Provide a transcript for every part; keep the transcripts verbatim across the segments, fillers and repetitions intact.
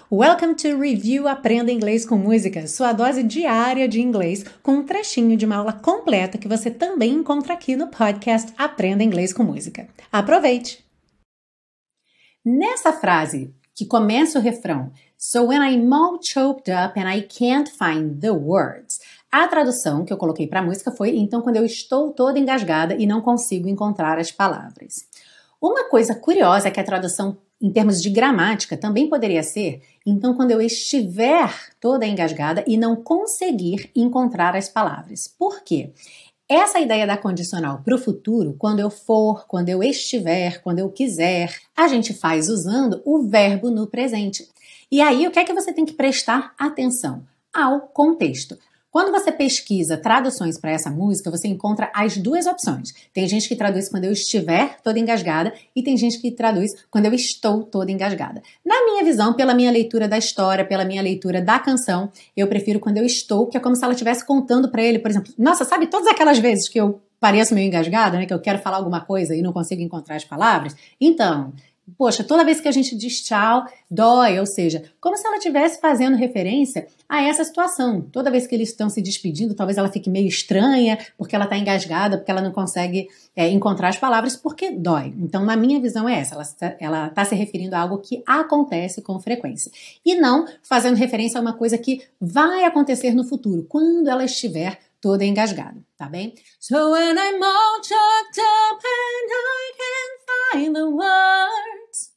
Welcome to Review Aprenda Inglês com Música, sua dose diária de inglês com um trechinho de uma aula completa que você também encontra aqui no podcast Aprenda Inglês com Música. Aproveite! Nessa frase que começa o refrão, So when I'm all choked up and I can't find the words, a tradução que eu coloquei para a música foi então quando eu estou toda engasgada e não consigo encontrar as palavras. Uma coisa curiosa é que a tradução em termos de gramática também poderia ser então quando eu estiver toda engasgada e não conseguir encontrar as palavras. Por quê? Essa ideia da condicional para o futuro, quando eu for, quando eu estiver, quando eu quiser, a gente faz usando o verbo no presente. E aí, o que é que você tem que prestar atenção? Ao contexto. Quando você pesquisa traduções para essa música, você encontra as duas opções. Tem gente que traduz quando eu estiver toda engasgada e tem gente que traduz quando eu estou toda engasgada. Na minha visão, pela minha leitura da história, pela minha leitura da canção, eu prefiro quando eu estou, que é como se ela estivesse contando para ele, por exemplo, nossa, sabe todas aquelas vezes que eu pareço meio engasgada, né, que eu quero falar alguma coisa e não consigo encontrar as palavras? Então... Poxa, toda vez que a gente diz tchau, dói, ou seja, como se ela estivesse fazendo referência a essa situação. Toda vez que eles estão se despedindo, talvez ela fique meio estranha, porque ela está engasgada, porque ela não consegue é, encontrar as palavras, porque dói. Então, na minha visão é essa, ela está se referindo a algo que acontece com frequência. E não fazendo referência a uma coisa que vai acontecer no futuro, quando ela estiver toda engasgada, tá bem? So when I'm all choked up and I can't find the words,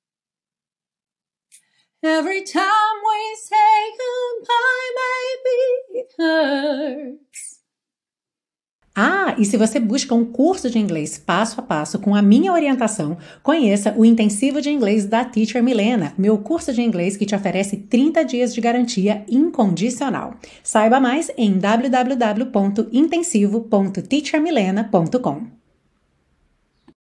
every time we say goodbye, maybe it hurts. Ah, e se você busca um curso de inglês passo a passo com a minha orientação, conheça o Intensivo de Inglês da Teacher Milena, meu curso de inglês que te oferece trinta dias de garantia incondicional. Saiba mais em w w w ponto intensivo ponto teacher milena ponto com.